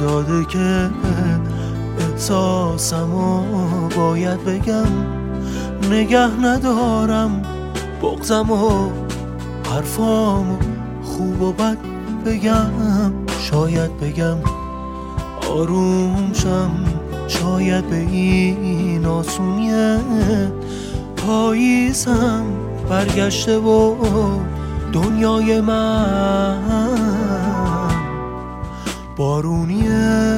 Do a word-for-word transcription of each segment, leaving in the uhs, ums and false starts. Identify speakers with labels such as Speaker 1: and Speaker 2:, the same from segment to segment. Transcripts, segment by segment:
Speaker 1: داده که احساسمو باید بگم، نگه ندارم بغضمو، حرفامو خوب و بد بگم، شاید بگم آروم شم، شاید به این آسونیه. پاییزم برگشته و دنیای من بارونیه،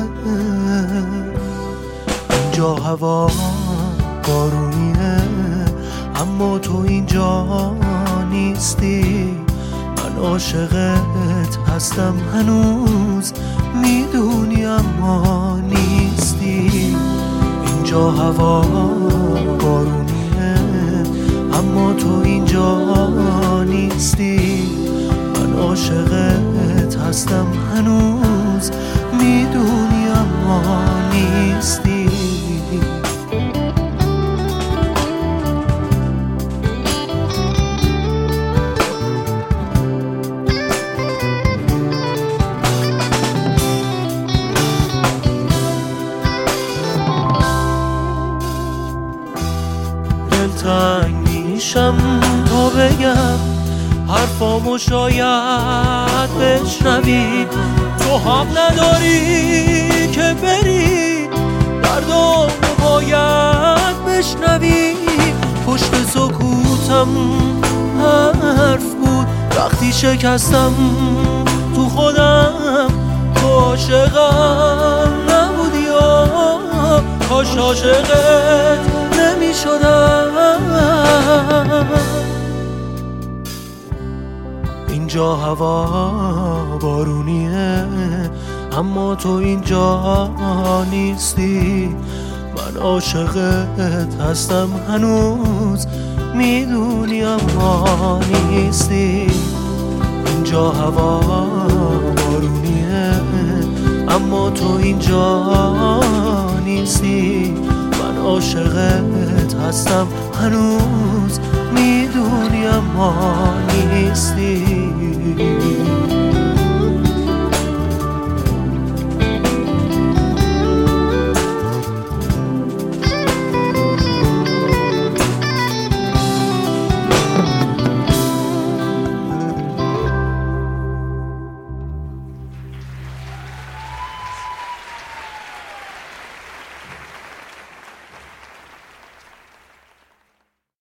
Speaker 1: اینجا هوا بارونیه، اما تو اینجا نیستی. من عاشقت هستم هنوز، میدونی اما نیستی. اینجا هوا بارونیه، اما تو اینجا نیستی. من عاشقت هستم هنوز، میدونی اما نیستی. دلتنگ میشم تا بگم حرفامو شاید بشنوی، تو هم نداری که بری، دردامو باید بشنوی. پشت سکوتم حرف بود وقتی شکستم تو خودم، تو عاشقم نبودی یا کاش عاشقت نمی شدم. اینجا هوا بارونیه، اما تو اینجا نیستی. من عاشقت هستم هنوز، میدونی اما نیستی. اینجا هوا بارونیه، اما تو اینجا نیستی. من عاشقت هستم هنوز، میدونی اما نیستی.